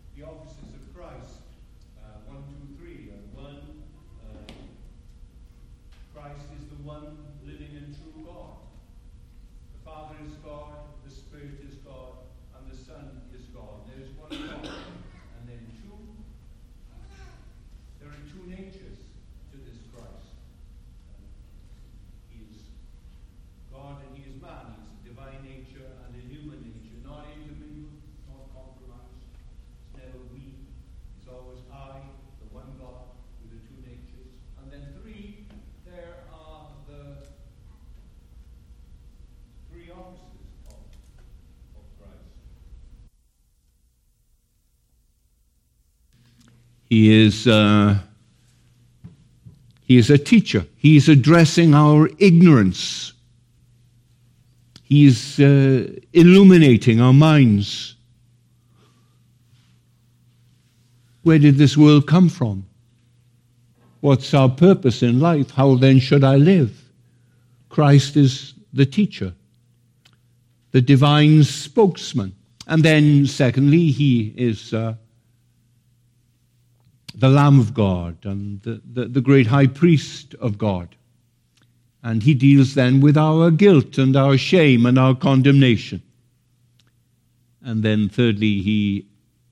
the offices of Christ. 1, 2, 3. One, Christ is the one living and true God. The Father is God, the Spirit is God, and the Son is God. There is one God. And then two, there are two natures to this Christ. He is God and he is man. He is a divine nature and a human nature, not intermingled, not compromised. It's never we. It's always I, the one God with the two natures. And then three, there are the three offices of Christ. He is a teacher. He is addressing our ignorance. He is illuminating our minds. Where did this world come from? What's our purpose in life? How then should I live? Christ is the teacher, the divine spokesman. And then secondly, he is the Lamb of God and the great high priest of God. And he deals then with our guilt and our shame and our condemnation. And then thirdly, he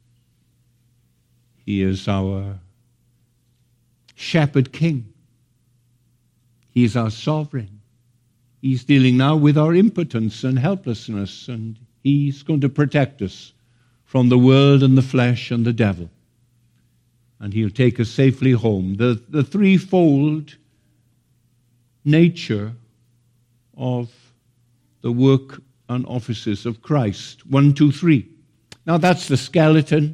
is our shepherd king. He is our sovereign. He's dealing now with our impotence and helplessness, and he's going to protect us from the world and the flesh and the devil. And he'll take us safely home. The threefold nature of the work and offices of Christ. 1, 2, 3. Now that's the skeleton,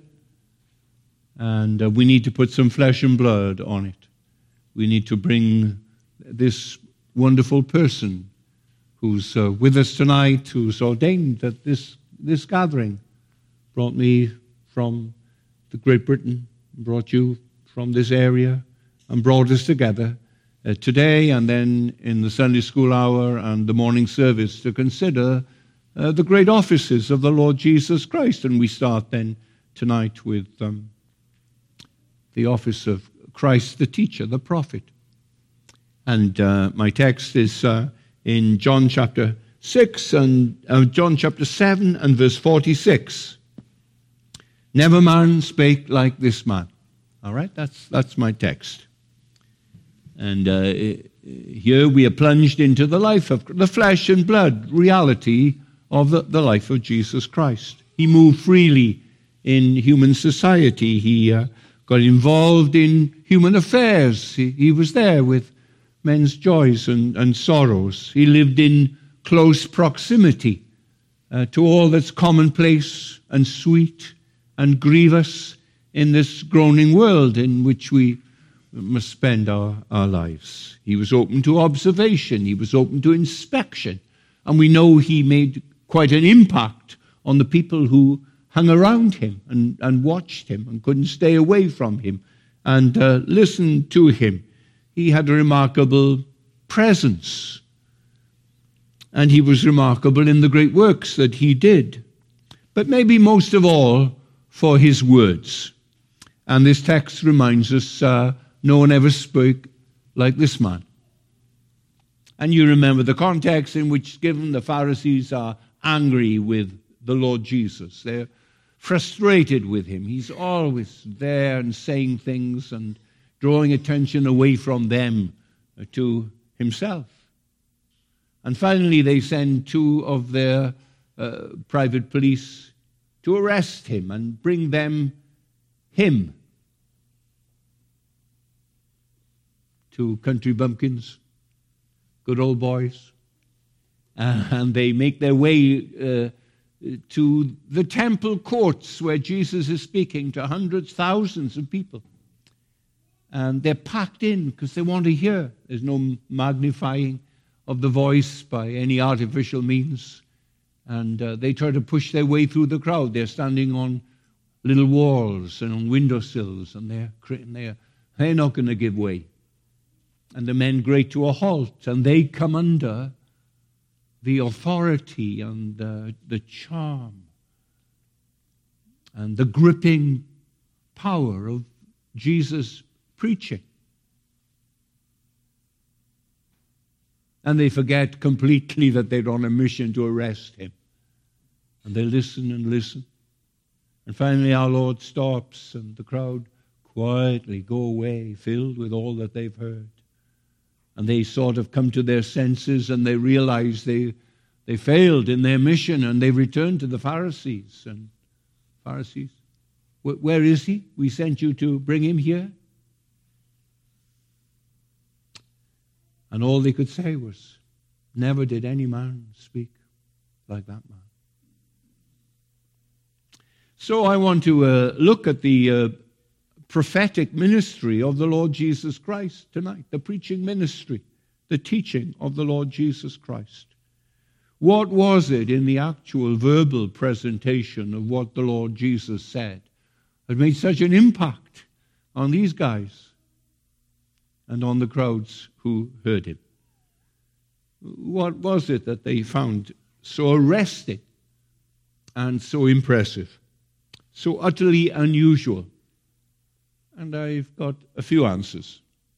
and we need to put some flesh and blood on it. We need to bring this wonderful person who's with us tonight, who's ordained that this gathering, brought me from the Great Britain, brought you from this area, and brought us together today and then in the Sunday school hour and the morning service to consider the great offices of the Lord Jesus Christ. And we start then tonight with the office of Christ the teacher, the prophet. And my text is in John chapter 6 and John chapter 7 and verse 46. Never man spake like this man. All right, that's my text. And here we are plunged into the life of the flesh and blood reality of the life of Jesus Christ. He moved freely in human society. He got involved in human affairs. He was there with men's joys and sorrows. He lived in close proximity to all that's commonplace and sweet and grievous in this groaning world in which we must spend our lives. He was open to observation. He was open to inspection. And we know he made quite an impact on the people who hung around him and watched him and couldn't stay away from him and listened to him. He had a remarkable presence. And he was remarkable in the great works that he did. But maybe most of all for his words. And this text reminds us no one ever spoke like this man. And you remember the context in which given the Pharisees are angry with the Lord Jesus. They're frustrated with him. He's always there and saying things and drawing attention away from them to himself. And finally they send two of their private police to arrest him and bring him to Country Bumpkins, good old boys. And they make their way to the temple courts where Jesus is speaking to hundreds, thousands of people. And they're packed in because they want to hear. There's no magnifying of the voice by any artificial means. And they try to push their way through the crowd. They're standing on little walls and on windowsills, and they're not going to give way. And the men grate to a halt, and they come under the authority and the charm and the gripping power of Jesus' preaching. And they forget completely that they're on a mission to arrest him. And they listen and listen. And finally our Lord stops and the crowd quietly go away, filled with all that they've heard. And they sort of come to their senses and they realize they failed in their mission, and they return to the Pharisees. And Pharisees, where is he? We sent you to bring him here. And all they could say was, never did any man speak like that man. So I want to look at the prophetic ministry of the Lord Jesus Christ tonight, the preaching ministry, the teaching of the Lord Jesus Christ. What was it in the actual verbal presentation of what the Lord Jesus said that made such an impact on these guys and on the crowds who heard him? What was it that they found so arresting and so impressive, so utterly unusual? And I've got a few answers.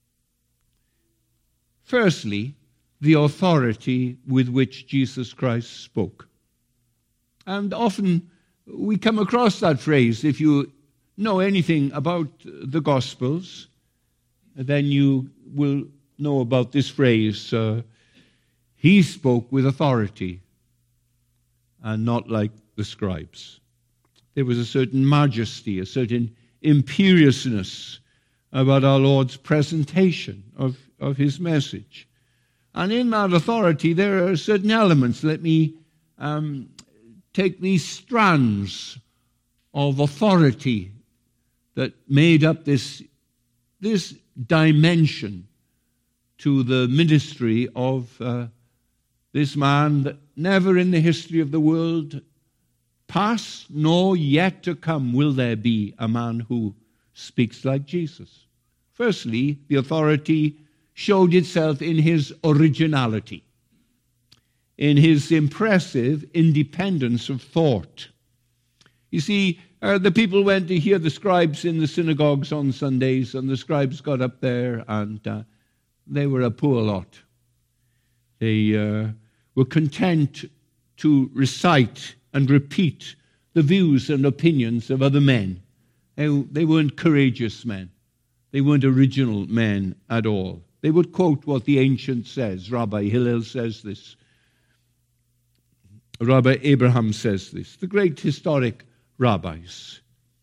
Firstly, the authority with which Jesus Christ spoke. And often we come across that phrase. If you know anything about the Gospels, then you will know about this phrase. He spoke with authority and not like the scribes. There was a certain majesty, a certain imperiousness about our Lord's presentation of his message. And in that authority, there are certain elements. Let me take these strands of authority that made up this dimension to the ministry of this man that never in the history of the world past nor yet to come will there be a man who speaks like Jesus. Firstly, the authority showed itself in his originality, in his impressive independence of thought. You see, the people went to hear the scribes in the synagogues on Sundays, and the scribes got up there, and they were a poor lot. They were content to recite and repeat the views and opinions of other men. They weren't courageous men. They weren't original men at all. They would quote what the ancient says. Rabbi Hillel says this. Rabbi Abraham says this. The great historic rabbis.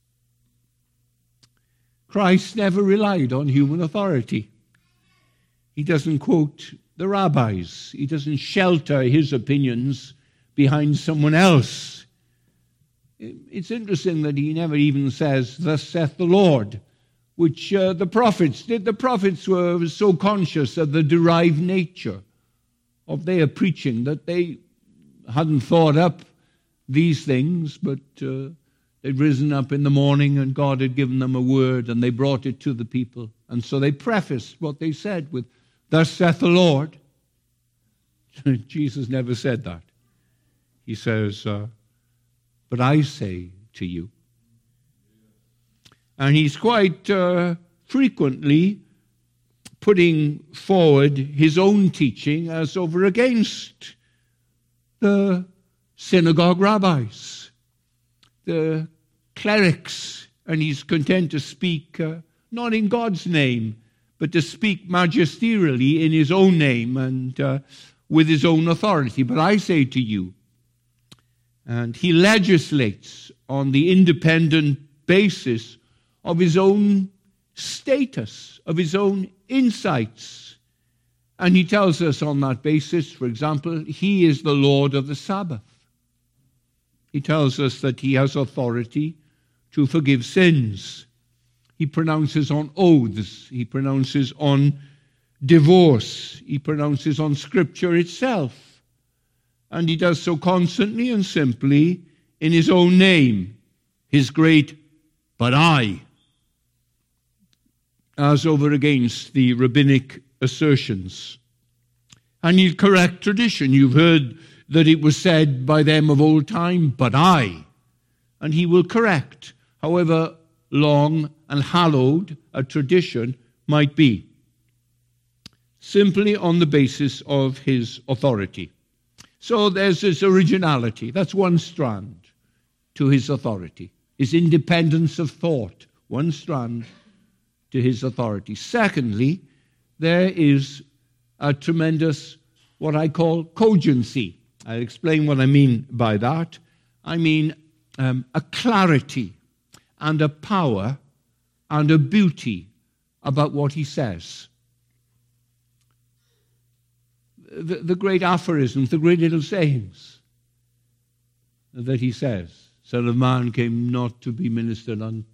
Christ never relied on human authority. He doesn't quote the rabbis. He doesn't shelter his opinions behind someone else. It's interesting that he never even says, "Thus saith the Lord," which the prophets did. The prophets were so conscious of the derived nature of their preaching that they hadn't thought up these things, but they'd risen up in the morning and God had given them a word and they brought it to the people. And so they prefaced what they said with, "Thus saith the Lord." Jesus never said that. He says, "But I say to you." And he's quite frequently putting forward his own teaching as over against the synagogue rabbis, the clerics, and he's content to speak not in God's name, but to speak magisterially in his own name and with his own authority. "But I say to you," and he legislates on the independent basis of his own status, of his own insights. And he tells us on that basis, for example, he is the Lord of the Sabbath. He tells us that he has authority to forgive sins. He pronounces on oaths. He pronounces on divorce. He pronounces on Scripture itself. And he does so constantly and simply in his own name, his great "but I," as over against the rabbinic assertions. And he'll correct tradition. You've heard that it was said by them of old time, "but I." And he will correct, however long and hallowed a tradition might be, simply on the basis of his authority. So there's this originality. That's one strand to his authority. His independence of thought, one strand to his authority. Secondly, there is a tremendous, what I call, cogency. I'll explain what I mean by that. I mean a clarity and a power and a beauty about what he says. The great aphorisms, the great little sayings that he says. Son of Man came not to be ministered unto,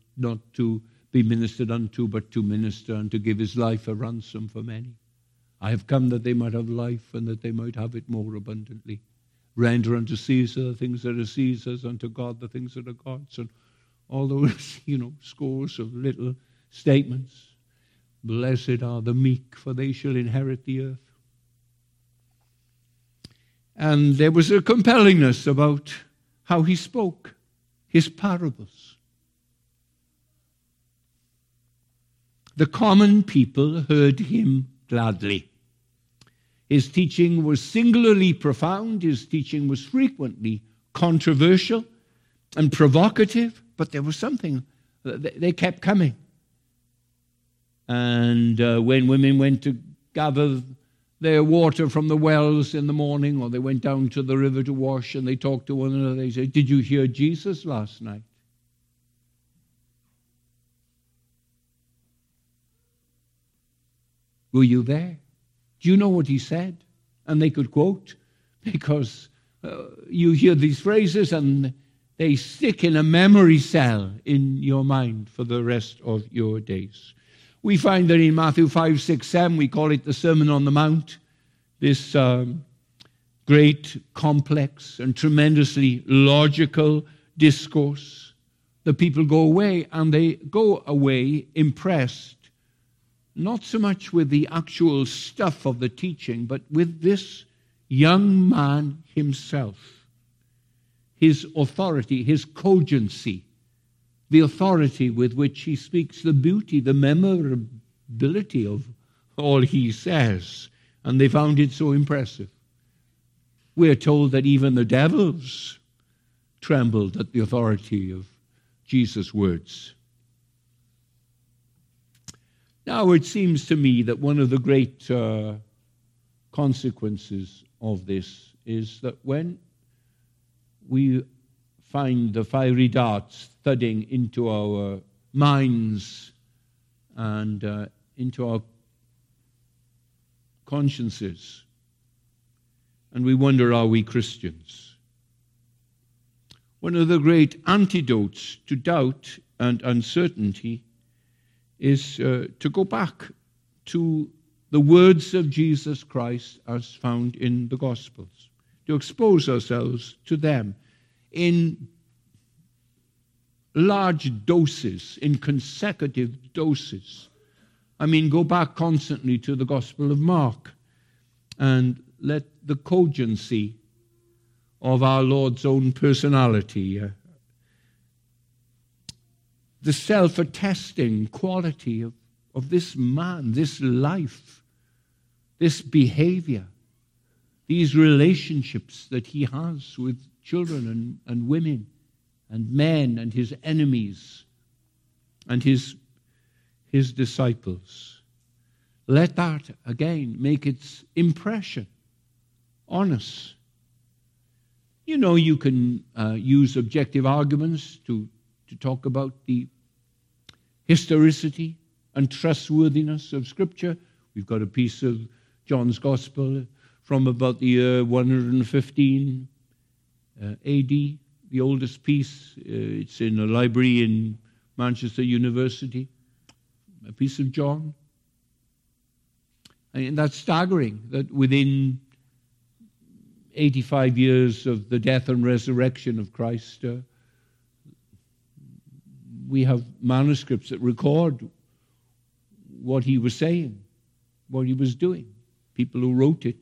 but to minister and to give his life a ransom for many. I have come that they might have life and that they might have it more abundantly. Render unto Caesar the things that are Caesar's, unto God the things that are God's. And all those, scores of little statements. Blessed are the meek, for they shall inherit the earth. And there was a compellingness about how he spoke, his parables. The common people heard him gladly. His teaching was singularly profound. His teaching was frequently controversial and provocative, but there was something. They kept coming. And when women went to gather their water from the wells in the morning, or they went down to the river to wash, and they talked to one another, they said, "Did you hear Jesus last night?" Were you there? Do you know what he said? And they could quote, because you hear these phrases and they stick in a memory cell in your mind for the rest of your days. We find that in Matthew 5, 6, 7, we call it the Sermon on the Mount, this great, complex, and tremendously logical discourse. The people go away, and they go away impressed, not so much with the actual stuff of the teaching, but with this young man himself, his authority, his cogency, the authority with which he speaks, the beauty, the memorability of all he says. And they found it so impressive. We're told that even the devils trembled at the authority of Jesus' words. Now, it seems to me that one of the great consequences of this is that when we find the fiery darts thudding into our minds and into our consciences, and we wonder, are we Christians? One of the great antidotes to doubt and uncertainty is to go back to the words of Jesus Christ as found in the Gospels, to expose ourselves to them in large doses, in consecutive doses. I mean, go back constantly to the Gospel of Mark and let the cogency of our Lord's own personality, the self-attesting quality of this man, this life, this behavior, these relationships that he has with children and women and men and his enemies and his disciples. Let that, again, make its impression on us. You know, you can use objective arguments to talk about the historicity and trustworthiness of Scripture. We've got a piece of John's Gospel from about the year 115 A.D., the oldest piece. It's in a library in Manchester University, a piece of John. And that's staggering, that within 85 years of the death and resurrection of Christ, we have manuscripts that record what he was saying, what he was doing. People who wrote it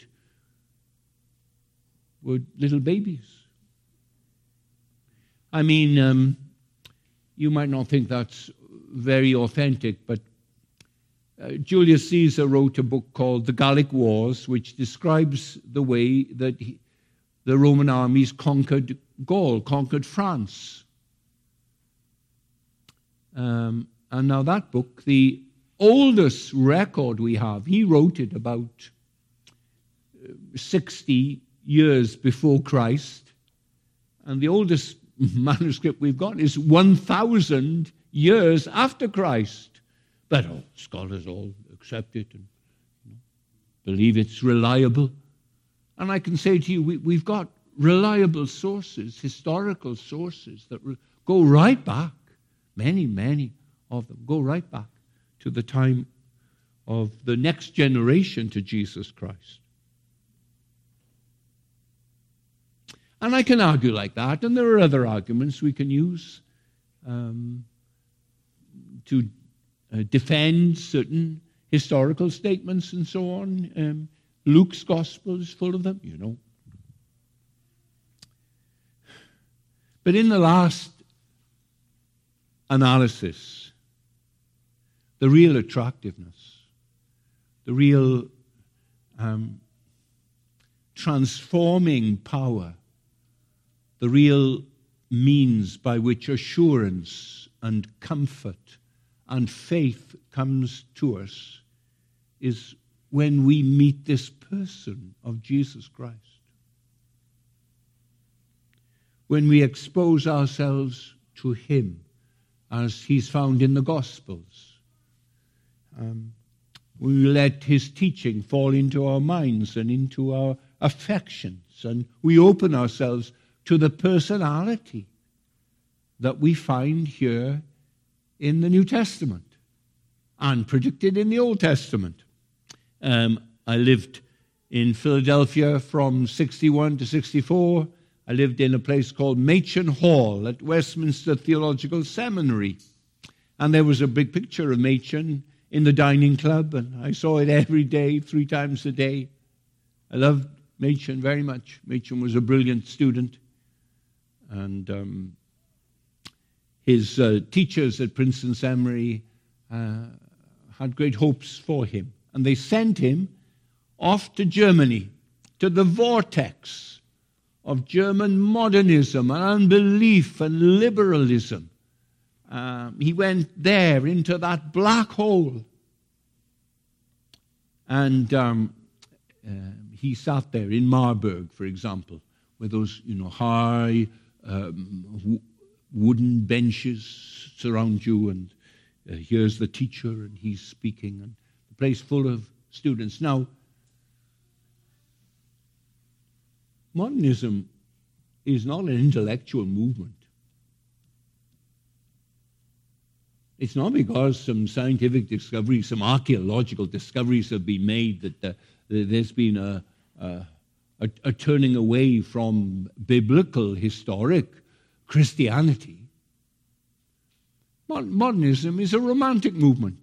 were little babies. I mean, you might not think that's very authentic, but Julius Caesar wrote a book called The Gallic Wars, which describes the way that the Roman armies conquered Gaul, conquered France. And now that book, the oldest record we have, he wrote it about 60 years before Christ. And the oldest manuscript we've got is 1,000 years after Christ. But scholars all accept it and believe it's reliable. And I can say to you, we've got reliable sources, historical sources that go right back. Many, many of them go right back to the time of the next generation to Jesus Christ. And I can argue like that, and there are other arguments we can use to defend certain historical statements and so on. Luke's gospel is full of them, you know. But in the last analysis, the real attractiveness, the real transforming power, the real means by which assurance and comfort and faith comes to us is when we meet this person of Jesus Christ. When we expose ourselves to him as he's found in the Gospels. We let his teaching fall into our minds and into our affections, and we open ourselves to the personality that we find here in the New Testament and predicted in the Old Testament. I lived in Philadelphia from 61 to 64. I lived in a place called Machen Hall at Westminster Theological Seminary. And there was a big picture of Machen in the dining club, and I saw it every day, 3 times a day. I loved Machen very much. Machen was a brilliant student. And his teachers at Princeton Seminary had great hopes for him. And they sent him off to Germany, to the vortex of German modernism and unbelief and liberalism. He went there into that black hole. And he sat there in Marburg, for example, with those, high wooden benches surround you, and here's the teacher, and he's speaking, and the place full of students. Now, modernism is not an intellectual movement. It's not because some scientific discoveries, some archaeological discoveries have been made that there's been a turning away from biblical, historic Christianity. Modernism is a romantic movement.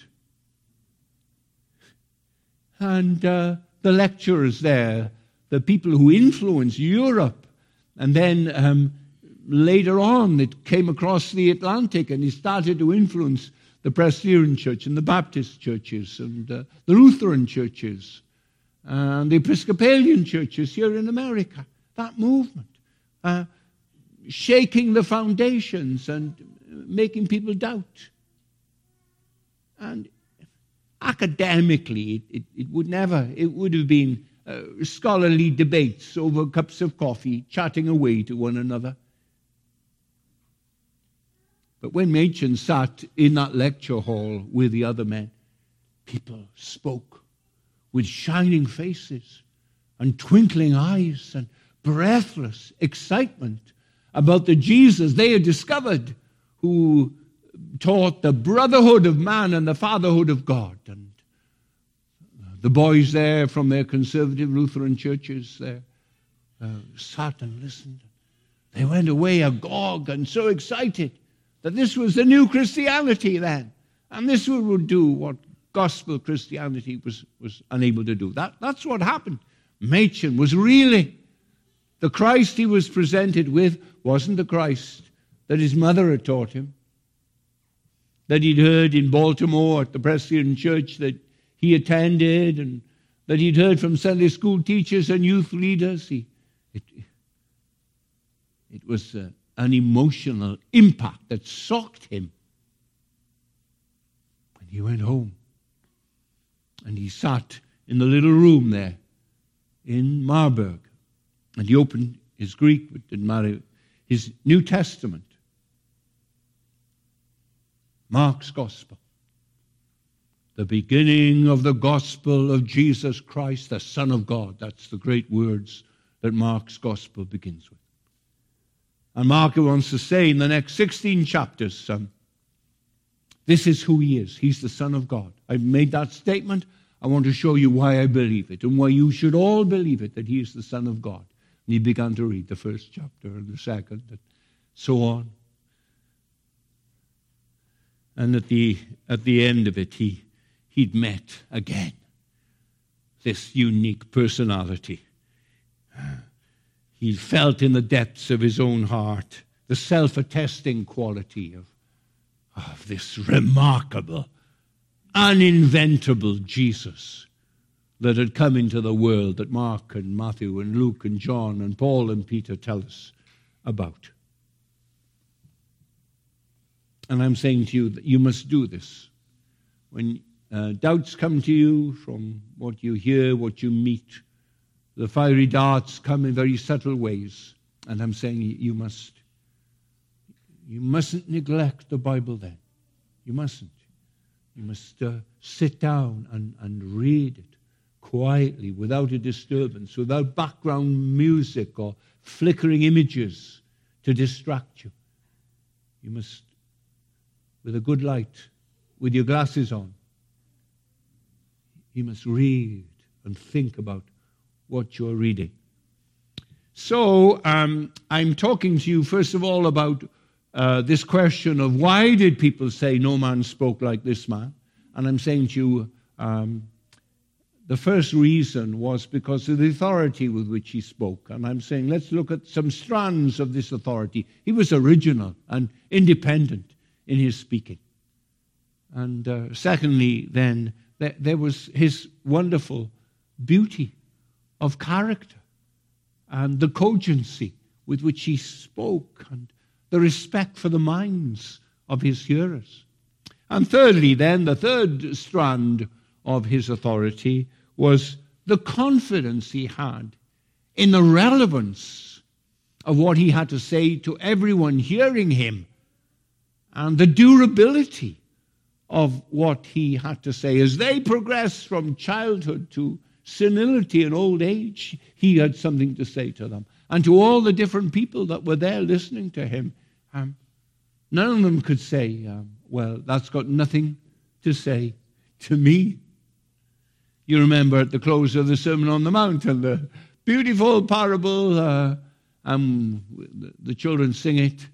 And the lecturers there, the people who influenced Europe, and then later on it came across the Atlantic and it started to influence the Presbyterian Church and the Baptist churches and the Lutheran churches and the Episcopalian churches here in America. That movement, shaking the foundations and making people doubt. And academically, it would have been scholarly debates over cups of coffee, chatting away to one another. But when Machen sat in that lecture hall with the other men, people spoke with shining faces and twinkling eyes and breathless excitement about the Jesus they had discovered, who taught the brotherhood of man and the fatherhood of God. And the boys there from their conservative Lutheran churches there sat and listened. They went away agog and so excited that this was the new Christianity then. And this would do what gospel Christianity was unable to do. That's what happened. Machen was reeling. The Christ he was presented with wasn't the Christ that his mother had taught him. that he'd heard in Baltimore at the Presbyterian Church that he attended, and that he'd heard from Sunday school teachers and youth leaders. It was an emotional impact that shocked him. And he went home, and he sat in the little room there in Marburg, and he opened his Greek, but didn't matter, his New Testament, Mark's Gospel, the beginning of the gospel of Jesus Christ, the Son of God. That's the great words that Mark's Gospel begins with. And Mark wants to say in the next 16 chapters, this is who he is. He's the Son of God. I've made that statement. I want to show you why I believe it and why you should all believe it, that he is the Son of God. And he began to read the first chapter and the second and so on. And at the end of it, he'd met again this unique personality. He felt in the depths of his own heart the self-attesting quality of this remarkable, uninventable Jesus that had come into the world that Mark and Matthew and Luke and John and Paul and Peter tell us about. And I'm saying to you that you must do this. When doubts come to you from what you hear, what you meet, the fiery darts come in very subtle ways. And I'm saying you mustn't neglect the Bible then. You mustn't. You must sit down and read it quietly, without a disturbance, without background music or flickering images to distract you. You must, with a good light, with your glasses on, you must read and think about what you're reading. So I'm talking to you, first of all, about this question of why did people say no man spoke like this man? And I'm saying to you, the first reason was because of the authority with which he spoke. And I'm saying, let's look at some strands of this authority. He was original and independent in his speaking. And secondly, then, there was his wonderful beauty of character and the cogency with which he spoke and the respect for the minds of his hearers. And thirdly, then, the third strand of his authority was the confidence he had in the relevance of what he had to say to everyone hearing him, and the durability of what he had to say. As they progressed from childhood to senility and old age, he had something to say to them. And to all the different people that were there listening to him, none of them could say, well, that's got nothing to say to me. You remember at the close of the Sermon on the Mount and the beautiful parable, the children sing it,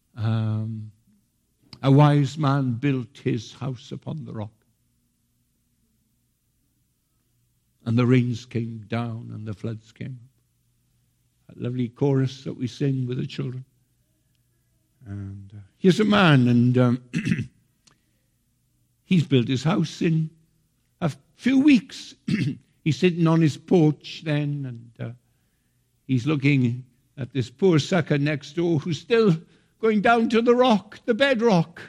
a wise man built his house upon the rock. And the rains came down and the floods came up. That lovely chorus that we sing with the children. And here's a man, and he's built his house in a few weeks. He's sitting on his porch then, and he's looking at this poor sucker next door who's still going down to the rock, the bedrock.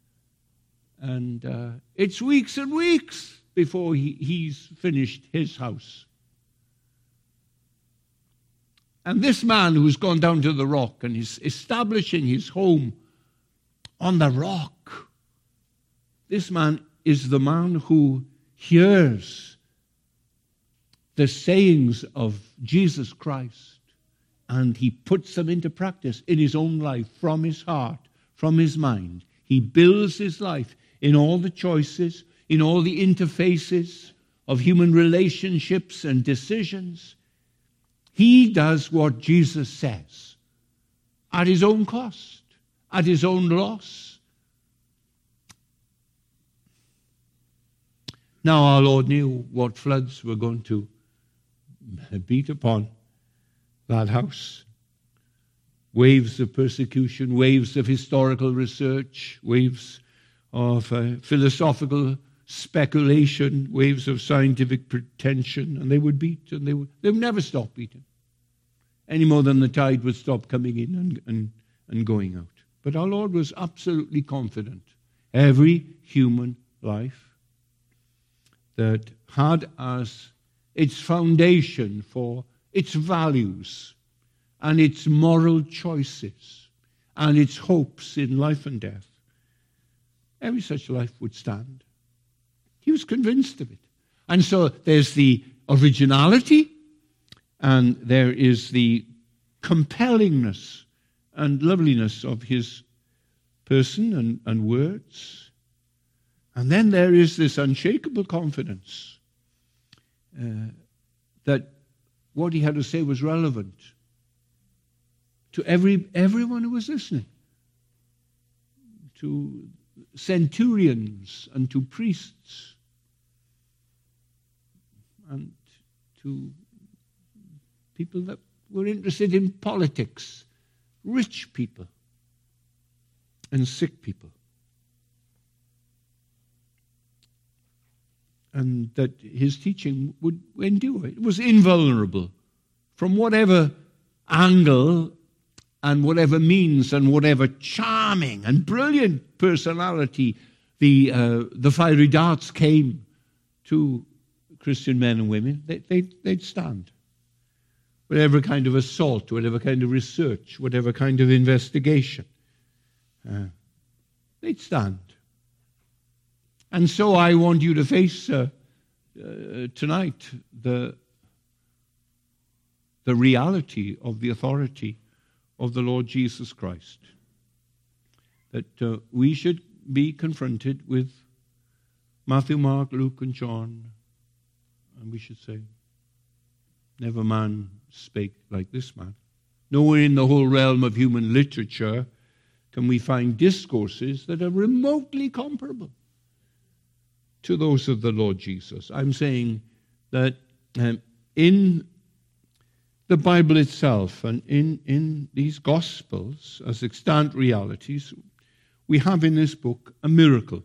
And it's weeks and weeks before he's finished his house. And this man who's gone down to the rock and is establishing his home on the rock, this man is the man who hears the sayings of Jesus Christ, and he puts them into practice in his own life, from his heart, from his mind. He builds his life in all the choices, in all the interfaces of human relationships and decisions. He does what Jesus says at his own cost, at his own loss. Now our Lord knew what floods were going to beat upon that house. Waves of persecution, waves of historical research, waves of philosophical speculation, waves of scientific pretension, and they would beat, and they would never stop beating, any more than the tide would stop coming in and going out. But our Lord was absolutely confident. Every human life that had as its foundation for its values and its moral choices and its hopes in life and death, every such life would stand. He was convinced of it. And so there's the originality, and there is the compellingness and loveliness of his person and words. And then there is this unshakable confidence that what he had to say was relevant to everyone who was listening, to centurions and to priests and to people that were interested in politics, rich people and sick people. And that his teaching would endure. It was invulnerable from whatever angle and whatever means and whatever charming and brilliant personality the fiery darts came to Christian men and women. They'd stand. Whatever kind of assault, whatever kind of research, whatever kind of investigation, they'd stand. And so I want you to face tonight the reality of the authority of the Lord Jesus Christ. That we should be confronted with Matthew, Mark, Luke, and John, and we should say, never man spake like this man. Nowhere in the whole realm of human literature can we find discourses that are remotely comparable to those of the Lord Jesus. I'm saying that in the Bible itself and in these Gospels as extant realities, we have in this book a miracle.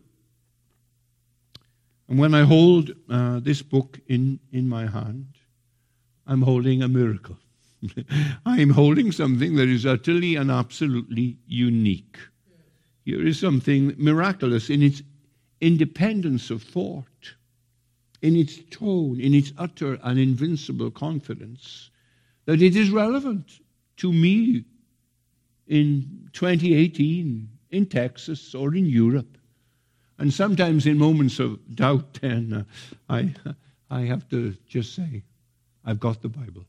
And when I hold this book in my hand, I'm holding a miracle. I'm holding something that is utterly and absolutely unique. Here is something miraculous in its independence of thought, in its tone, in its utter and invincible confidence, that it is relevant to me in 2018 in Texas or in Europe. And sometimes in moments of doubt, then I have to just say, I've got the Bible.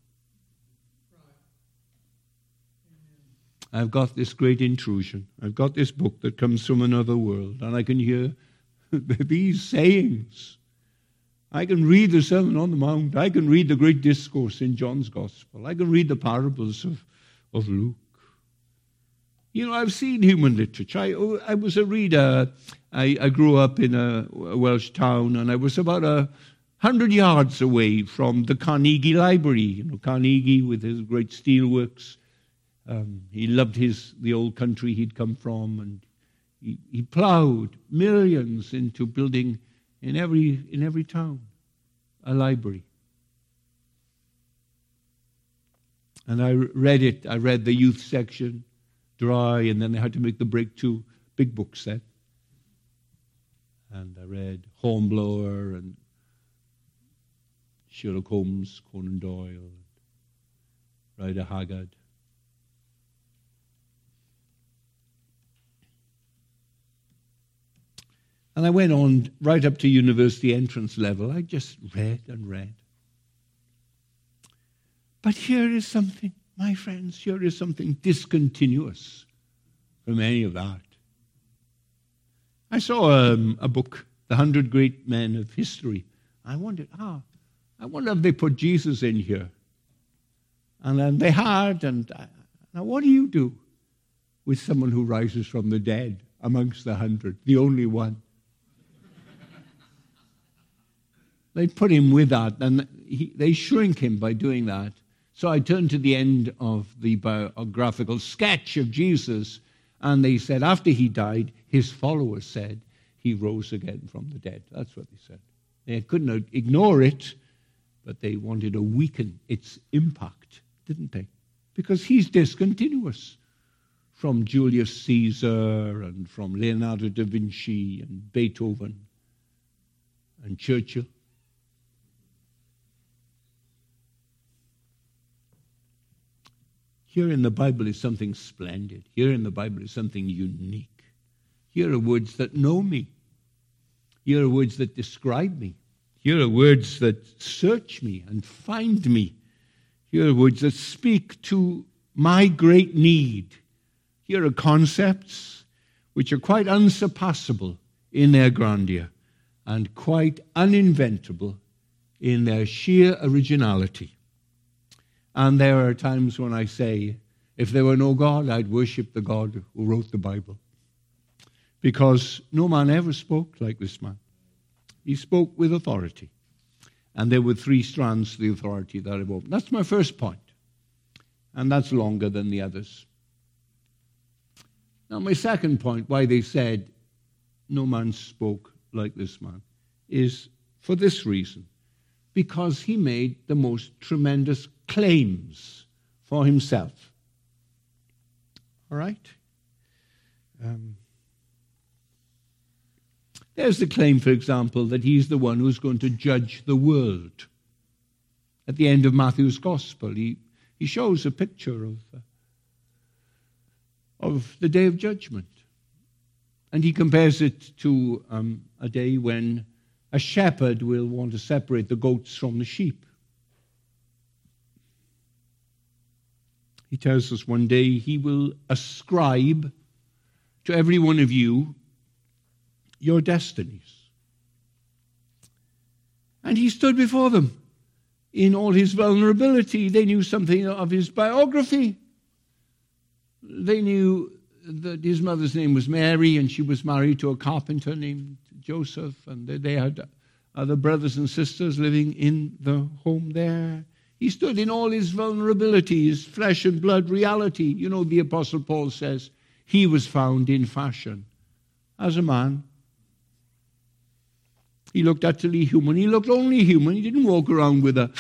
I've got this great intrusion. I've got this book that comes from another world, and I can hear these sayings. I can read the Sermon on the Mount. I can read the great discourse in John's Gospel. I can read the parables of Luke. You know, I've seen human literature. I was a reader. I grew up in a Welsh town, and I was about 100 yards away from the Carnegie Library. You know, Carnegie with his great steelworks. He loved the old country he'd come from, and he plowed millions into building in every town a library. And I read it. I read the youth section dry, and then they had to make the break to big books then. And I read Hornblower and Sherlock Holmes, Conan Doyle, Rider Haggard. And I went on right up to university entrance level. I just read and read. But here is something, my friends, here is something discontinuous from any of that. I saw a book, The 100 Great Men of History. I wondered, I wonder if they put Jesus in here. And then they had, and now what do you do with someone who rises from the dead amongst the 100, the only one? They put him with that, and they shrink him by doing that. So I turned to the end of the biographical sketch of Jesus, and they said after he died, his followers said, he rose again from the dead. That's what they said. They couldn't ignore it, but they wanted to weaken its impact, didn't they? Because he's discontinuous from Julius Caesar and from Leonardo da Vinci and Beethoven and Churchill. Here in the Bible is something splendid. Here in the Bible is something unique. Here are words that know me. Here are words that describe me. Here are words that search me and find me. Here are words that speak to my great need. Here are concepts which are quite unsurpassable in their grandeur and quite uninventable in their sheer originality. And there are times when I say, if there were no God, I'd worship the God who wrote the Bible. Because no man ever spoke like this man. He spoke with authority. And there were 3 strands to the authority that I've opened. That's my first point. And that's longer than the others. Now, my second point, why they said no man spoke like this man, is for this reason. Because he made the most tremendous claims for himself. All right? There's the claim, for example, that he's the one who's going to judge the world. At the end of Matthew's Gospel, he shows a picture of the day of judgment. And he compares it to a day when a shepherd will want to separate the goats from the sheep. He tells us one day he will ascribe to every one of you your destinies. And he stood before them in all his vulnerability. They knew something of his biography. They knew that his mother's name was Mary, and she was married to a carpenter named Joseph, and they had other brothers and sisters living in the home there. He stood in all his vulnerability, his flesh and blood reality. You know, the Apostle Paul says he was found in fashion as a man. He looked utterly human. He looked only human. He didn't walk around with a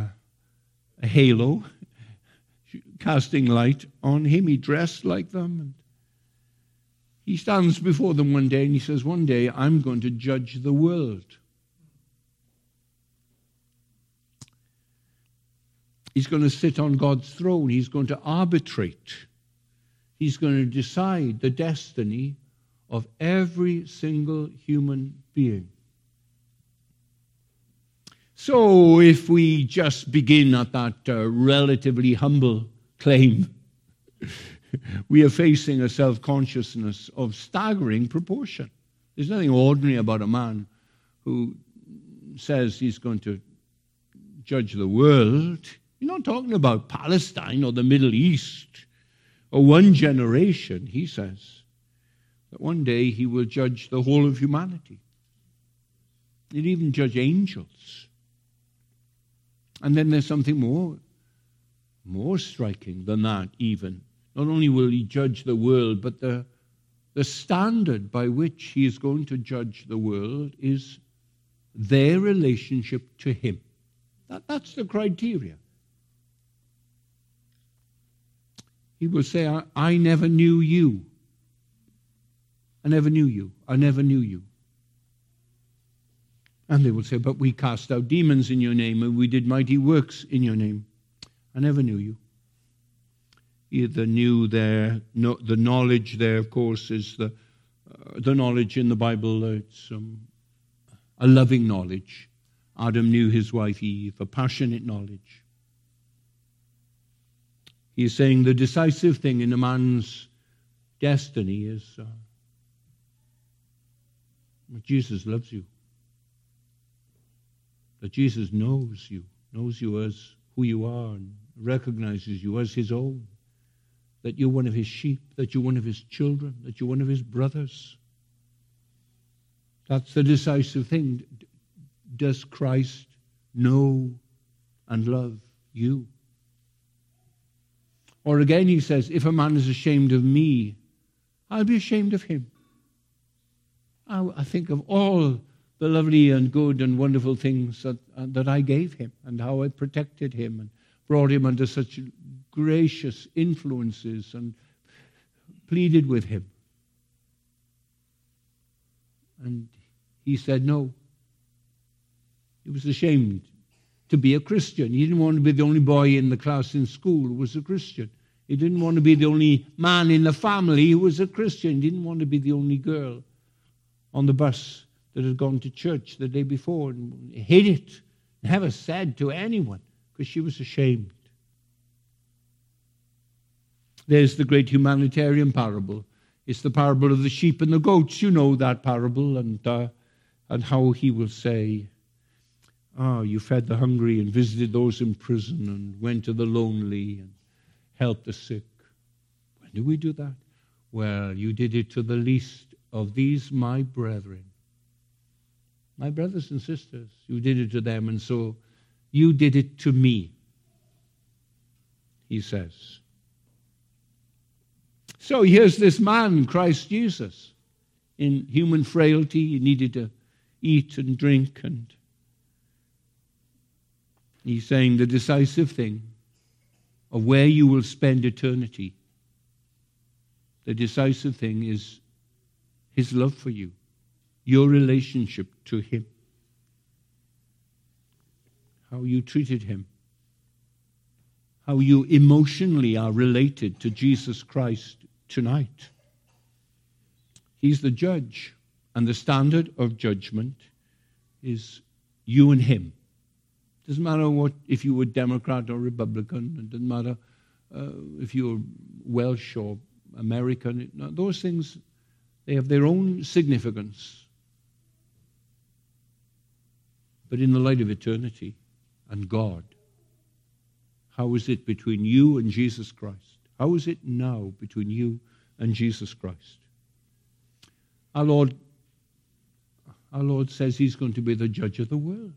halo casting light on him. He dressed like them. And he stands before them one day and he says, one day I'm going to judge the world. He's going to sit on God's throne. He's going to arbitrate. He's going to decide the destiny of every single human being. So if we just begin at that relatively humble claim, we are facing a self-consciousness of staggering proportion. There's nothing ordinary about a man who says he's going to judge the world. You're not talking about Palestine or the Middle East or one generation. He says that one day he will judge the whole of humanity. He'll even judge angels. And then there's something more striking than that even. Not only will he judge the world, but the standard by which he is going to judge the world is their relationship to him. That's the criteria. He will say, I never knew you. I never knew you. I never knew you. And they will say, but we cast out demons in your name and we did mighty works in your name. I never knew you. Either knew there, the knowledge there, of course, is the knowledge in the Bible. It's a loving knowledge. Adam knew his wife Eve, a passionate knowledge. He is saying the decisive thing in a man's destiny is that Jesus loves you. That Jesus knows you as who you are and recognizes you as his own. That you're one of his sheep, that you're one of his children, that you're one of his brothers. That's the decisive thing. Does Christ know and love you? Or again he says, if a man is ashamed of me, I'll be ashamed of him. I think of all the lovely and good and wonderful things that I gave him, and how I protected him and brought him under such gracious influences and pleaded with him. And he said no. He was ashamed to be a Christian. He didn't want to be the only boy in the class in school who was a Christian. He didn't want to be the only man in the family who was a Christian. He didn't want to be the only girl on the bus that had gone to church the day before and hid it, never said to anyone, because she was ashamed. There's the great humanitarian parable. It's the parable of the sheep and the goats. You know that parable, and how he will say, you fed the hungry and visited those in prison and went to the lonely and helped the sick. When do we do that? Well, you did it to the least of these my brethren. My brothers and sisters, you did it to them, and so you did it to me, he says. So here's this man, Christ Jesus, in human frailty. He needed to eat and drink, and he's saying the decisive thing of where you will spend eternity. The decisive thing is his love for you, your relationship to him, how you treated him, how you emotionally are related to Jesus Christ tonight. He's the judge, and the standard of judgment is you and him. It doesn't matter if you were Democrat or Republican. It doesn't matter if you're Welsh or American. Those things, they have their own significance. But in the light of eternity and God, how is it between you and Jesus Christ? How is it now between you and Jesus Christ? Our Lord says he's going to be the judge of the world.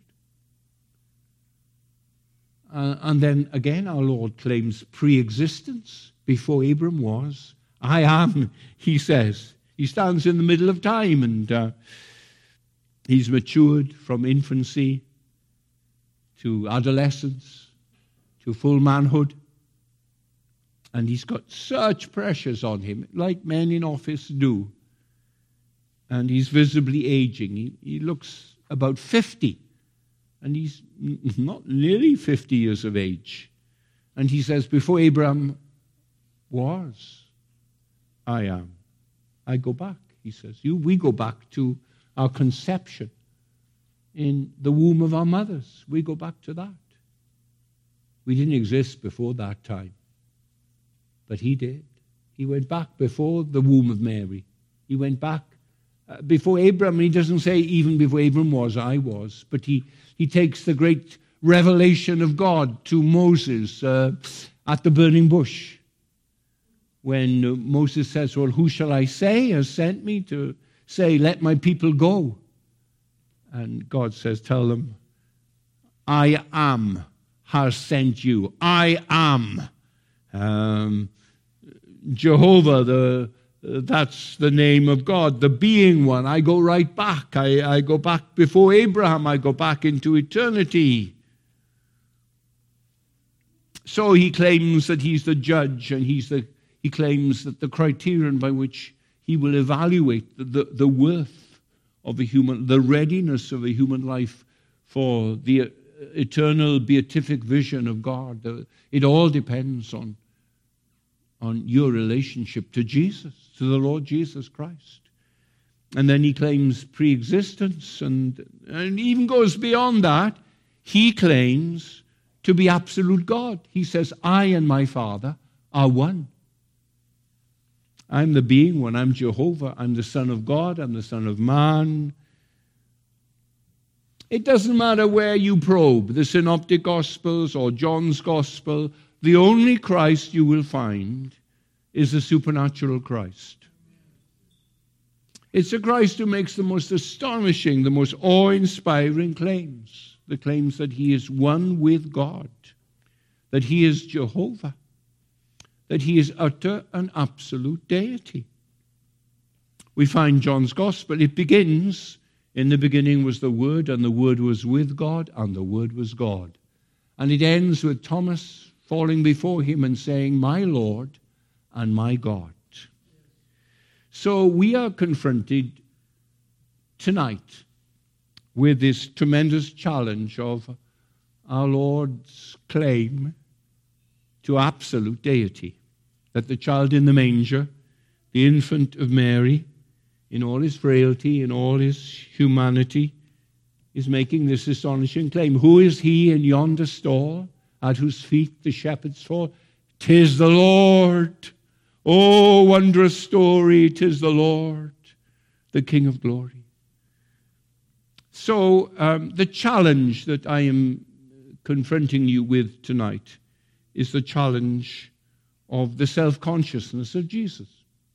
And then again, our Lord claims pre-existence before Abram was. I am, he says. He stands in the middle of time, and he's matured from infancy to adolescence to full manhood. And he's got such pressures on him, like men in office do. And he's visibly aging. He looks about 50. And he's not nearly 50 years of age. And he says, before Abraham was, I am. I go back, he says. We go back to our conception in the womb of our mothers. We go back to that. We didn't exist before that time. But he did. He went back before the womb of Mary. He went back before Abraham. He doesn't say even before Abraham was, I was. But he takes the great revelation of God to Moses at the burning bush. When Moses says, well, who shall I say has sent me to say, let my people go? And God says, tell them, I am has sent you. I am. Jehovah, that's the name of God, the being one. I go right back. I go back before Abraham. I go back into eternity. So he claims that he's the judge, and he claims that the criterion by which he will evaluate the worth of a human, the readiness of a human life for the eternal beatific vision of God. It all depends on your relationship to Jesus, to the Lord Jesus Christ. And then he claims pre-existence, and even goes beyond that. He claims to be absolute God. He says, I and my Father are one. I'm the being one. I'm Jehovah. I'm the Son of God. I'm the Son of Man. It doesn't matter where you probe, the Synoptic Gospels or John's Gospel, the only Christ you will find is the supernatural Christ. It's a Christ who makes the most astonishing, the most awe-inspiring claims. The claims that he is one with God, that he is Jehovah, that he is utter and absolute deity. we find John's Gospel. It begins, in the beginning was the Word, and the Word was with God, and the Word was God. And it ends with Thomas falling before him and saying, "My Lord and my God." So we are confronted tonight with this tremendous challenge of our Lord's claim to absolute deity, that the child in the manger, the infant of Mary, in all his frailty, in all his humanity, is making this astonishing claim. Who is he in yonder stall, at whose feet the shepherds fall? 'Tis the Lord. Oh, wondrous story, 'tis the Lord, the King of glory. So the challenge that I am confronting you with tonight is the challenge of the self-consciousness of Jesus.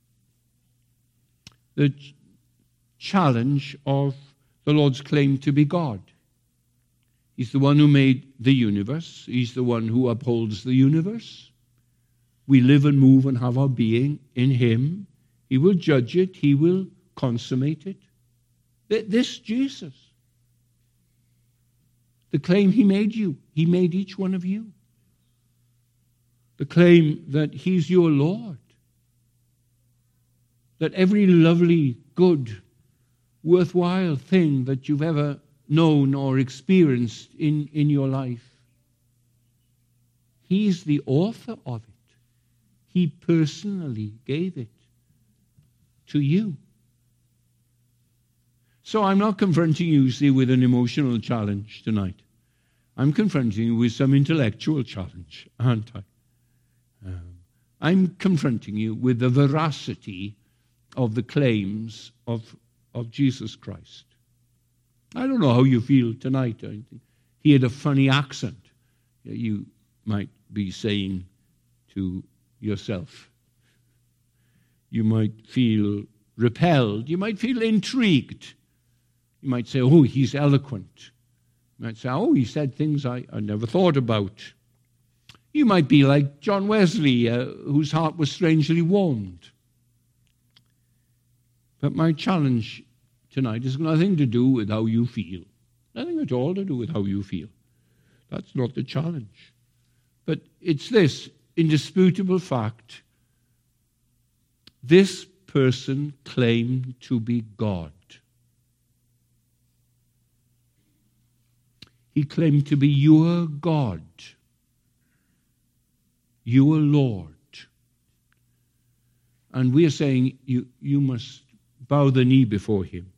The challenge of the Lord's claim to be God. He's the one who made the universe. He's the one who upholds the universe. We live and move and have our being in him. He will judge it. He will consummate it. This Jesus. The claim he made you. He made each one of you. The claim that he's your Lord. That every lovely, good, worthwhile thing that you've ever known or experienced in your life, he's the author of it. He personally gave it to you. So I'm not confronting you, see, with an emotional challenge tonight. I'm confronting you with some intellectual challenge, aren't I? I'm confronting you with the veracity of the claims of Jesus Christ. I don't know how you feel tonight. He had a funny accent. You might be saying to yourself. You might feel repelled. You might feel intrigued. You might say, oh, he's eloquent. You might say, oh, he said things I never thought about. You might be like John Wesley, whose heart was strangely warmed. But my challenge tonight has nothing to do with how you feel. Nothing at all to do with how you feel. That's not the challenge. But it's this indisputable fact. This person claimed to be God. He claimed to be your God, your Lord. And we are saying you must bow the knee before him.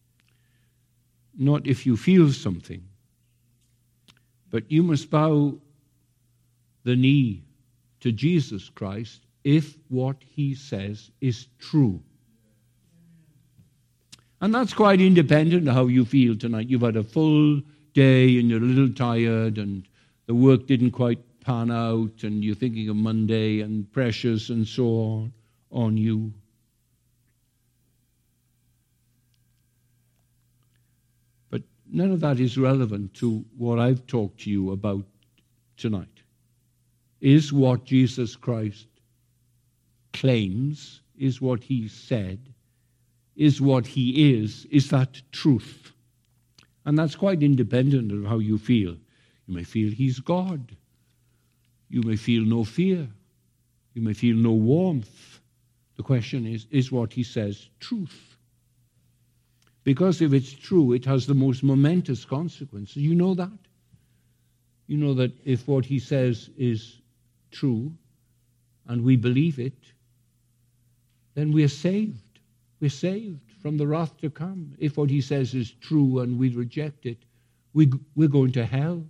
Not if you feel something, but you must bow the knee to Jesus Christ if what he says is true. And that's quite independent of how you feel tonight. You've had a full day and you're a little tired and the work didn't quite pan out and you're thinking of Monday and pressures and so on you. But none of that is relevant to what I've talked to you about tonight. Is what Jesus Christ claims, is what he said, is what he is that truth? And that's quite independent of how you feel. You may feel he's God. You may feel no fear. You may feel no warmth. The question is what he says truth? Because if it's true, it has the most momentous consequences. You know that? You know that if what he says is true and we believe it, then we're saved. We're saved from the wrath to come. If what he says is true and we reject it, we're going to hell.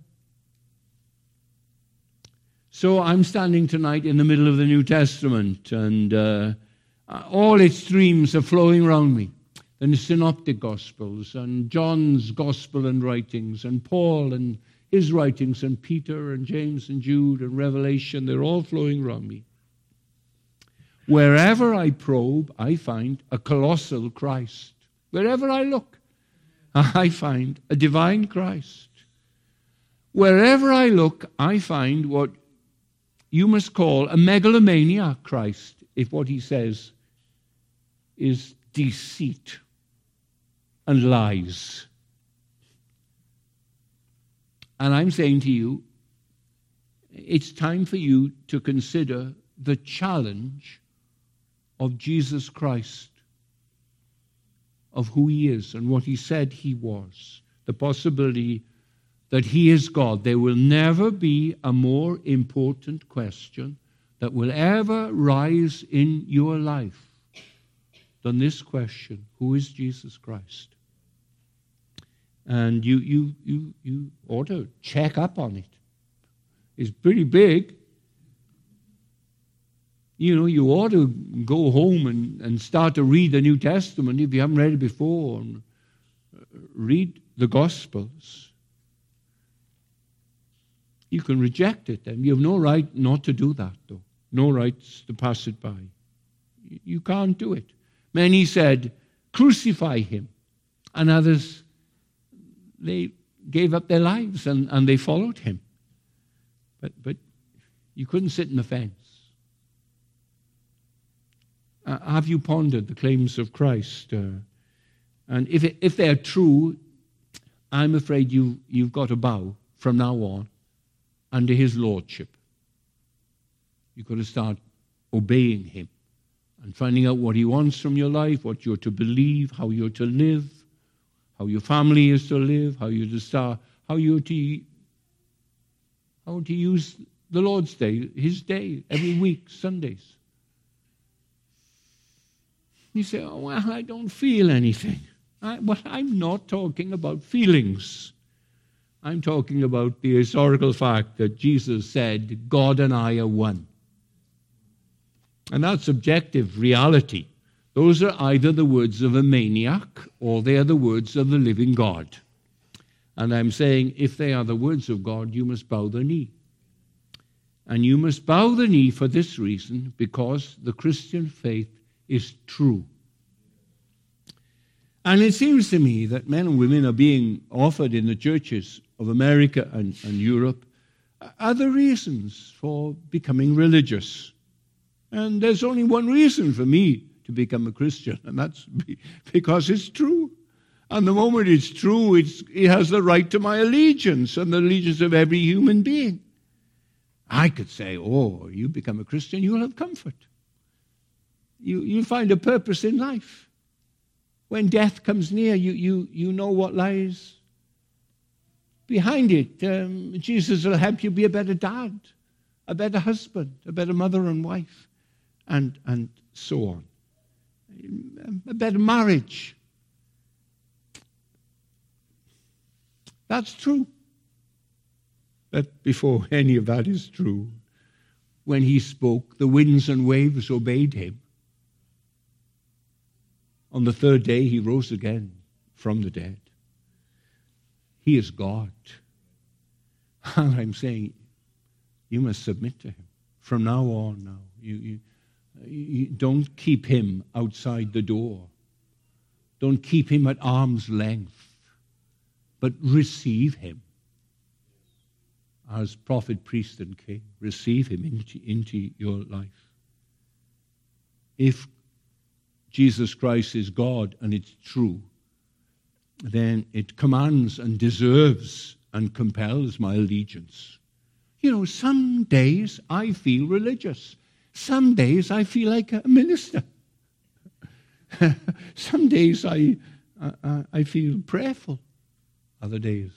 So I'm standing tonight in the middle of the New Testament, and all its streams are flowing around me. And the Synoptic Gospels, and John's Gospel and writings, and Paul and his writings, and Peter and James and Jude and Revelation, they're all flowing around me. Wherever I probe, I find a colossal Christ. Wherever I look, I find a divine Christ. Wherever I look, I find what you must call a megalomaniac Christ, if what he says is deceit and lies. And I'm saying to you, it's time for you to consider the challenge of Jesus Christ, of who he is and what he said he was, the possibility that he is God. There will never be a more important question that will ever rise in your life than this question: who is Jesus Christ? And you ought to check up on it. It's pretty big. You know, you ought to go home and start to read the New Testament if you haven't read it before, and read the Gospels. You can reject it, and you have no right not to do that, though. No rights to pass it by. You can't do it. Many said, crucify him. And others, they gave up their lives and they followed him. But you couldn't sit in the fence. Have you pondered the claims of Christ? And if they're true, I'm afraid you've got to bow from now on under his lordship. You've got to start obeying him and finding out what he wants from your life, what you're to believe, how you're to live, how your family is to live, how you're to use the Lord's Day, his day, every week, Sundays. You say, oh, well, I don't feel anything. Well, I'm not talking about feelings. I'm talking about the historical fact that Jesus said, God and I are one. And that's objective reality. Those are either the words of a maniac or they are the words of the living God. And I'm saying, if they are the words of God, you must bow the knee. And you must bow the knee for this reason, because the Christian faith is true. And it seems to me that men and women are being offered in the churches of America and Europe other reasons for becoming religious. And there's only one reason for me to become a Christian, and that's because it's true. And the moment it's true, it has the right to my allegiance and the allegiance of every human being. I could say, oh, you become a Christian, you'll have comfort. You'll find a purpose in life. When death comes near, you know what lies behind it. Jesus will help you be a better dad, a better husband, a better mother and wife, and so on. A better marriage. That's true. But before any of that is true, when he spoke, the winds and waves obeyed him. On the third day, he rose again from the dead. He is God. And I'm saying, you must submit to him. From now on now. You don't keep him outside the door. Don't keep him at arm's length. But receive him. As prophet, priest, and king. Receive him into your life. If Jesus Christ is God and it's true, then it commands and deserves and compels my allegiance. You know, some days I feel religious. Some days I feel like a minister. Some days I feel prayerful. Other days,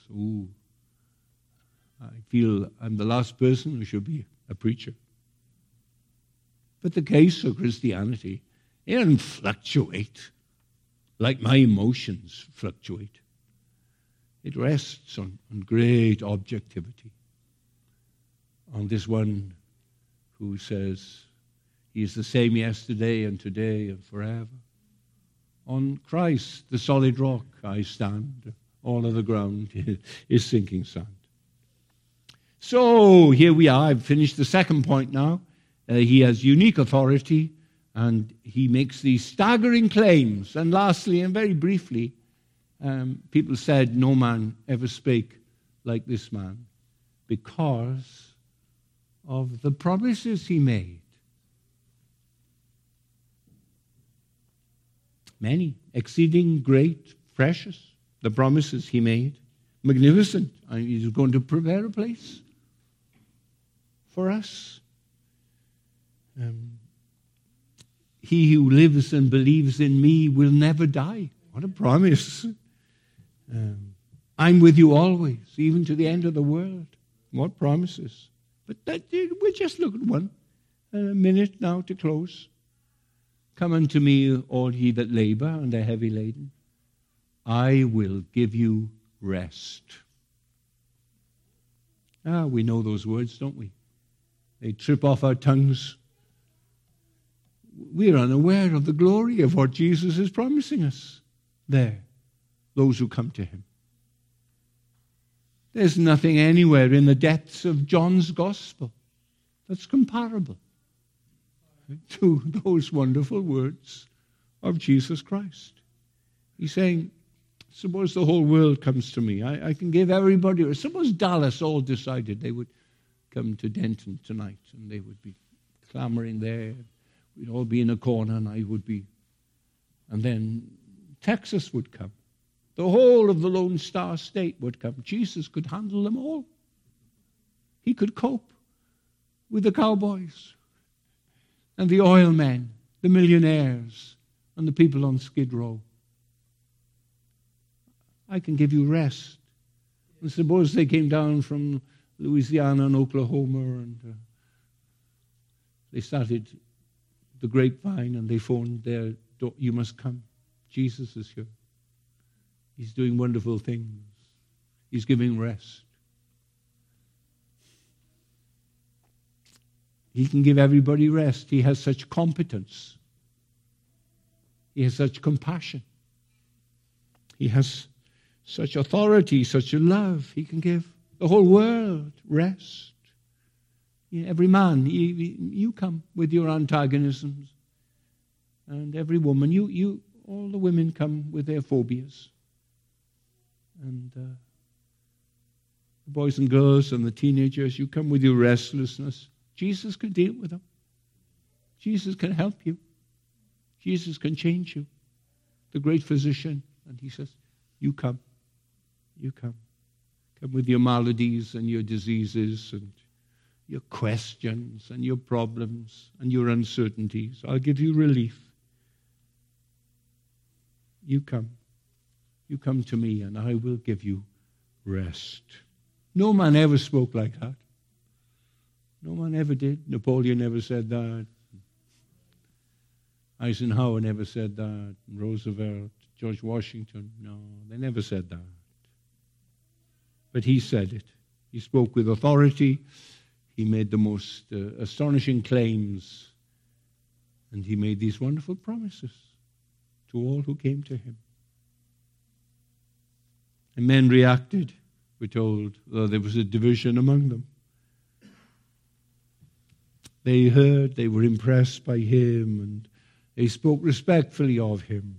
I feel I'm the last person who should be a preacher. But the case of Christianity, it doesn't fluctuate like my emotions fluctuate. It rests on great objectivity. On this one who says he is the same yesterday and today and forever. On Christ, the solid rock, I stand. All of the ground is sinking sand. So here we are. I've finished the second point now. He has unique authority, and he makes these staggering claims. And lastly, and very briefly, people said no man ever spake like this man because of the promises he made. Many. Exceeding great, precious. The promises he made. Magnificent. He's going to prepare a place for us. He who lives and believes in me will never die. What a promise. I'm with you always, even to the end of the world. What promises. But we'll just look at one. A minute now to close. Come unto me, all ye that labor and are heavy laden. I will give you rest. We know those words, don't we? They trip off our tongues. We're unaware of the glory of what Jesus is promising us there, those who come to him. There's nothing anywhere in the depths of John's gospel that's comparable to those wonderful words of Jesus Christ. He's saying, suppose the whole world comes to me. I can give everybody, or suppose Dallas all decided they would come to Denton tonight and they would be clamoring there. We'd all be in a corner and and then Texas would come. The whole of the Lone Star State would come. Jesus could handle them all. He could cope with the cowboys and the oil men, the millionaires, and the people on Skid Row. I can give you rest. And suppose they came down from Louisiana and Oklahoma and they started the grapevine and they phoned their door, you must come. Jesus is here. He's doing wonderful things. He's giving rest. He can give everybody rest. He has such competence. He has such compassion. He has such authority, such a love. He can give the whole world rest. Every man, you come with your antagonisms. And every woman, all the women come with their phobias. And the boys and girls and the teenagers, you come with your restlessness. Jesus can deal with them. Jesus can help you. Jesus can change you. The great physician. And he says, you come. You come. Come with your maladies and your diseases and your questions and your problems and your uncertainties. I'll give you relief. You come. You come to me and I will give you rest. No man ever spoke like that. No man ever did. Napoleon never said that. Eisenhower never said that. Roosevelt, George Washington, no, they never said that. But he said it. He spoke with authority. He made the most astonishing claims. And he made these wonderful promises to all who came to him. And men reacted. We're told there was a division among them. They heard, they were impressed by him, and they spoke respectfully of him.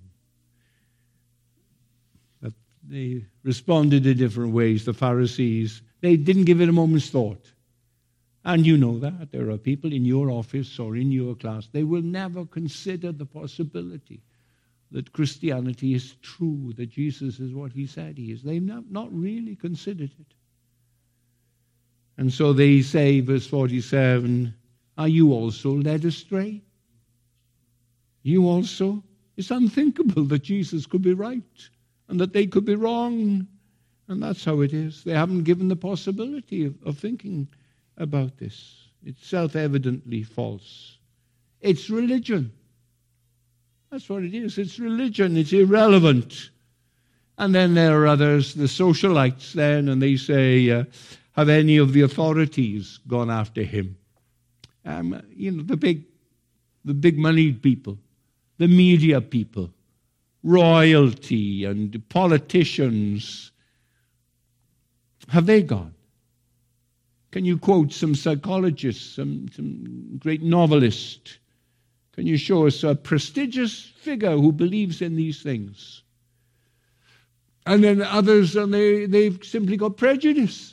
But they responded in different ways. The Pharisees, they didn't give it a moment's thought. And you know that. There are people in your office or in your class, they will never consider the possibility that Christianity is true, that Jesus is what he said he is. They've not really considered it. And so they say, verse 47, are you also led astray? You also? It's unthinkable that Jesus could be right and that they could be wrong. And that's how it is. They haven't given the possibility of thinking about this. It's self-evidently false. It's religion. That's what it is. It's religion. It's irrelevant. And then there are others, the socialites then, and they say, have any of the authorities gone after him? The big moneyed people, the media people, royalty and politicians, have they gone? Can you quote some psychologists, some great novelist? Can you show us a prestigious figure who believes in these things? And then others, and they've simply got prejudice.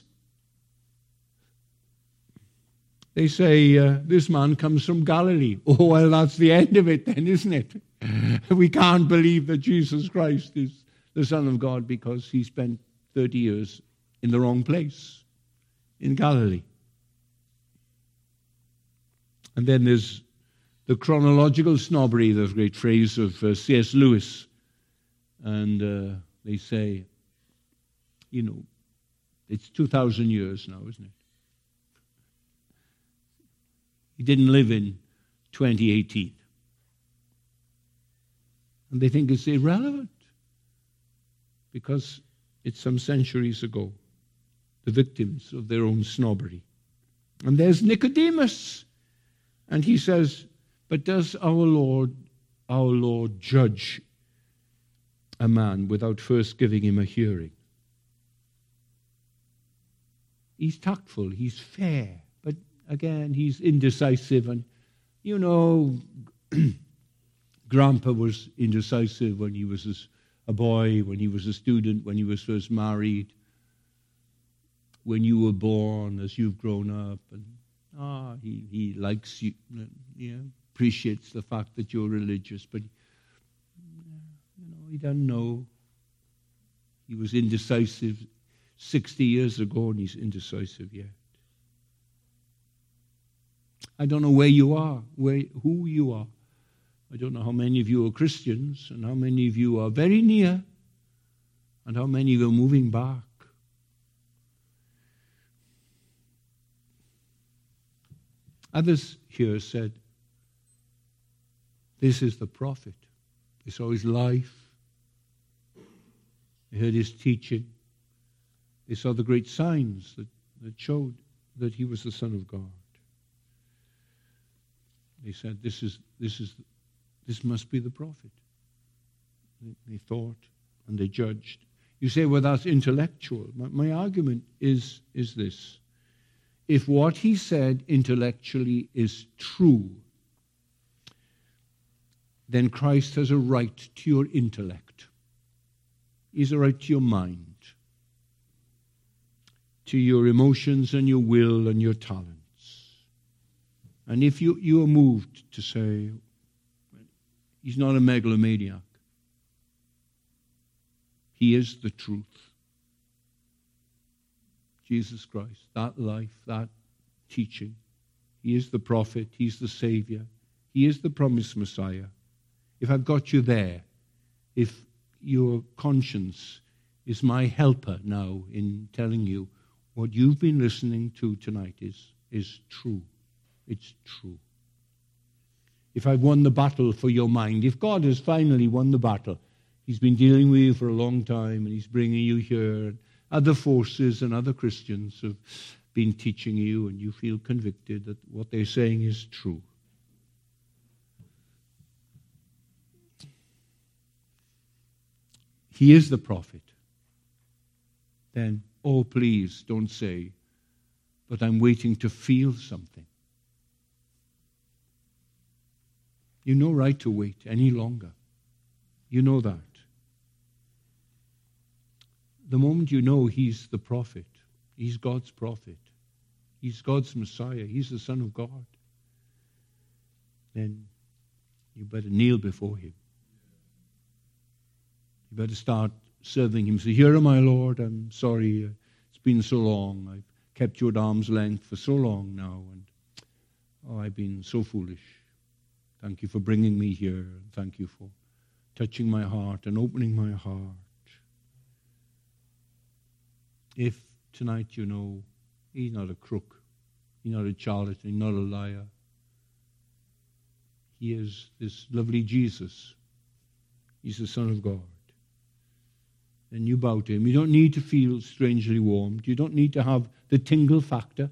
They say, this man comes from Galilee. Oh, well, that's the end of it then, isn't it? We can't believe that Jesus Christ is the Son of God because he spent 30 years in the wrong place, in Galilee. And then there's the chronological snobbery, the great phrase of C.S. Lewis. And they say, it's 2,000 years now, isn't it? He didn't live in 2018. And they think it's irrelevant because it's some centuries ago, the victims of their own snobbery. And there's Nicodemus. And he says, but does our Lord judge a man without first giving him a hearing? He's tactful, he's fair, but again, he's indecisive. And, Grandpa was indecisive when he was a boy, when he was a student, when he was first married, when you were born, as you've grown up. And he likes you, appreciates the fact that you're religious, but he doesn't know. He was indecisive 60 years ago, and he's indecisive yet. I don't know where you are, who you are. I don't know how many of you are Christians, and how many of you are very near, and how many of you are moving back. Others here said, this is the prophet. They saw his life. They heard his teaching. They saw the great signs that showed that he was the Son of God. They said, this must be the prophet. They thought and they judged. You say, well, that's intellectual. My argument is this. If what he said intellectually is true, then Christ has a right to your intellect. He has a right to your mind, to your emotions and your will and your talents. And if you are moved to say, he's not a megalomaniac, he is the truth. Jesus Christ, that life, that teaching. He is the prophet, he's the Savior, he is the promised Messiah. If I've got you there, if your conscience is my helper now in telling you what you've been listening to tonight is true. It's true. If I've won the battle for your mind, if God has finally won the battle, he's been dealing with you for a long time and he's bringing you here, and other forces and other Christians have been teaching you, and you feel convicted that what they're saying is true. He is the prophet. Then, oh, please don't say, but I'm waiting to feel something. You no right to wait any longer. You know that. The moment you know he's the prophet, he's God's prophet, he's God's Messiah, he's the Son of God, then you better kneel before him. You better start serving him. Say, here am I, Lord, I'm sorry, it's been so long, I've kept you at arm's length for so long now, and I've been so foolish. Thank you for bringing me here, and thank you for touching my heart and opening my heart. If tonight you know he's not a crook, he's not a charlatan, he's not a liar, he is this lovely Jesus, he's the Son of God, then you bow to him. You don't need to feel strangely warmed. You don't need to have the tingle factor,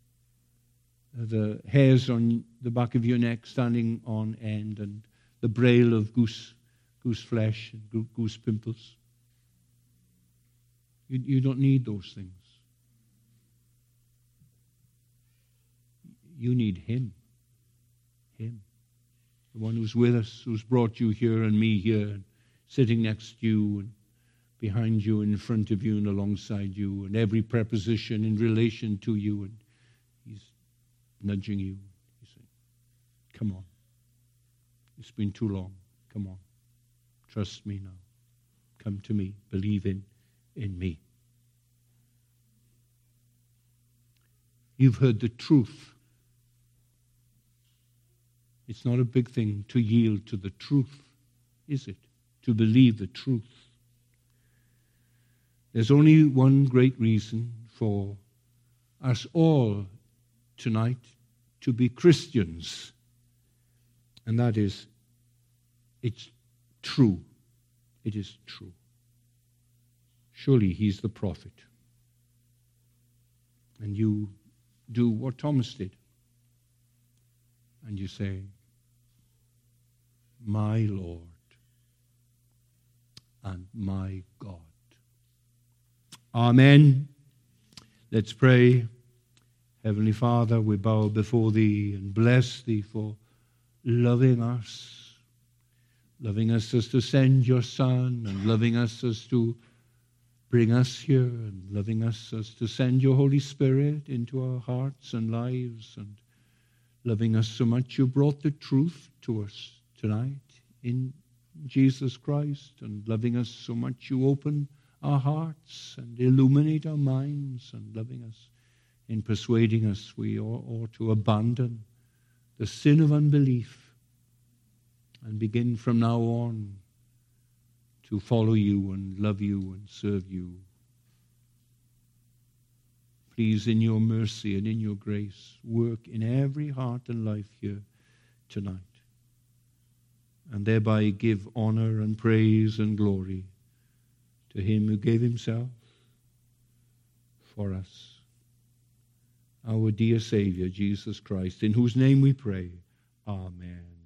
the hairs on the back of your neck standing on end, and the braille of goose flesh and goose pimples. You don't need those things. You need him. Him. The one who's with us, who's brought you here and me here, and sitting next to you and behind you and in front of you and alongside you, and every preposition in relation to you, and he's nudging you. He's saying, come on. It's been too long. Come on. Trust me now. Come to me. Believe in me. You've heard the truth. It's not a big thing to yield to the truth, is it? To believe the truth. There's only one great reason for us all tonight to be Christians, and that is, it's true. It is true. Surely he's the prophet. And you do what Thomas did. And you say, my Lord and my God. Amen. Let's pray. Heavenly Father, we bow before Thee and bless Thee for loving us as to send Your Son, and loving us as to bring us here, and loving us as to send Your Holy Spirit into our hearts and lives, and loving us so much You brought the truth to us tonight in Jesus Christ, and loving us so much You open our hearts and illuminate our minds, and loving us in persuading us we ought to abandon the sin of unbelief and begin from now on to follow You and love You and serve You. Please, in Your mercy and in Your grace, work in every heart and life here tonight, and thereby give honor and praise and glory to Him who gave Himself for us, our dear Savior, Jesus Christ, in whose name we pray. Amen.